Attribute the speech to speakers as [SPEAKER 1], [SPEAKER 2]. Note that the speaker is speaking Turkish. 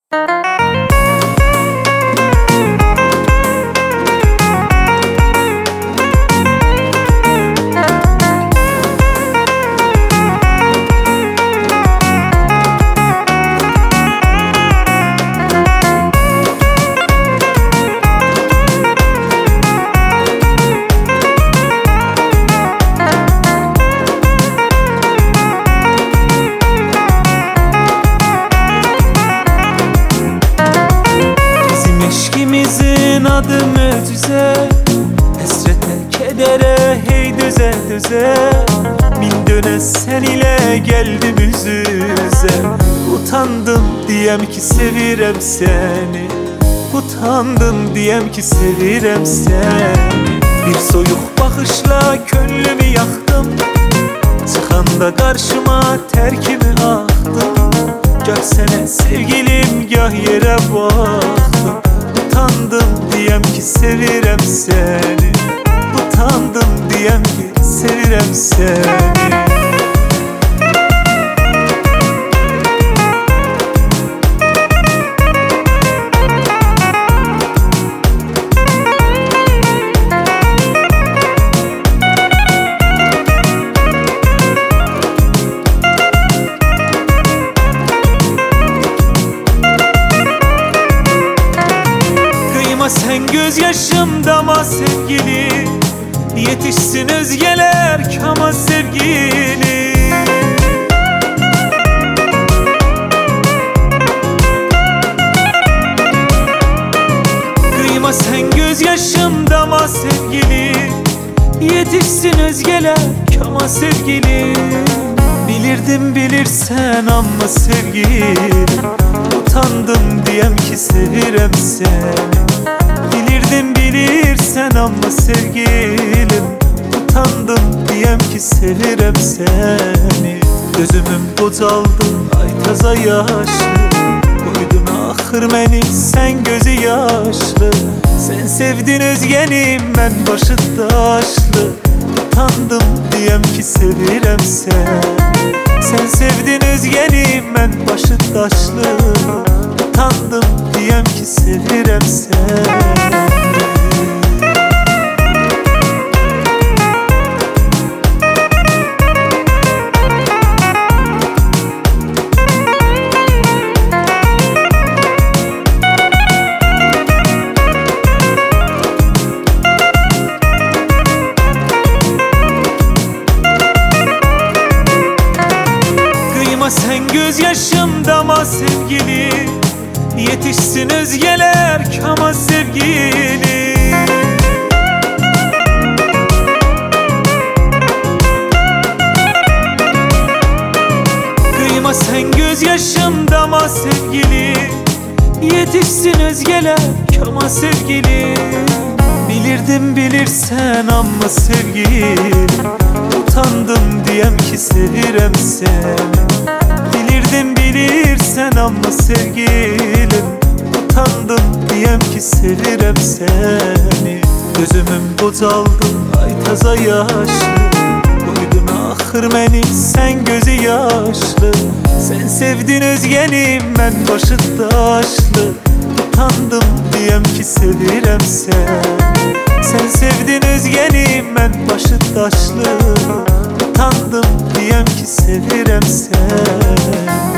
[SPEAKER 1] İkimizin adı möcüze, hasrete, kedere, hey düze düze. Bin döne sen ile geldim yüz yüze. Utandım diyem ki sevirem seni, utandım diyem ki sevirem seni. Bir soyuk bakışla gönlümü yaktım, çıkanda karşıma terkimi aktım. Gah sene sevgilim gah yere baktım. Utandım diyem ki sevirem seni, utandım diyem ki sevirem seni. Sen gözyaşımda ama sevgili, yetişsin özgeler kama sevgili. Kıyma sen gözyaşımda ama sevgili, yetişsin özgeler kama sevgili. Bilirdim bilirsen ama sevgilim, utandım diyem ki sevirem seni. Bilirdim bilirsen ama sevgilim, utandım diyem ki sevirem seni. Gözümün bocaldı ay taza yaşlı, koydun ahır beni sen gözü yaşlı. Sen sevdin özgenim ben başı taşlı, utandım diyem ki sevirem seni. Sen sevdin özgenim ben başı taşlı, utandım diyem ki sevirem seni. Sen gözyaşımda ama sevgili, yetişsin özgeler kama sevgili. Kıyma sen gözyaşımda ama sevgili, yetişsin özgeler kama sevgili. Bilirdim bilirsen ama sevgilim, utandım diyem ki sevirem seni. Bilirdim bilirsen ama sevgilim, utandım diyem ki sevirem seni. Gözümün bocaldı ay taza yaşlı, koydun ahır beni sen gözü yaşlı. Sen sevdin özgenim ben başı taşlı, utandım diyem ki sevirem seni. Sen sevdin özgenim ben başı taşlı, utandım diyem ki sevirem seni.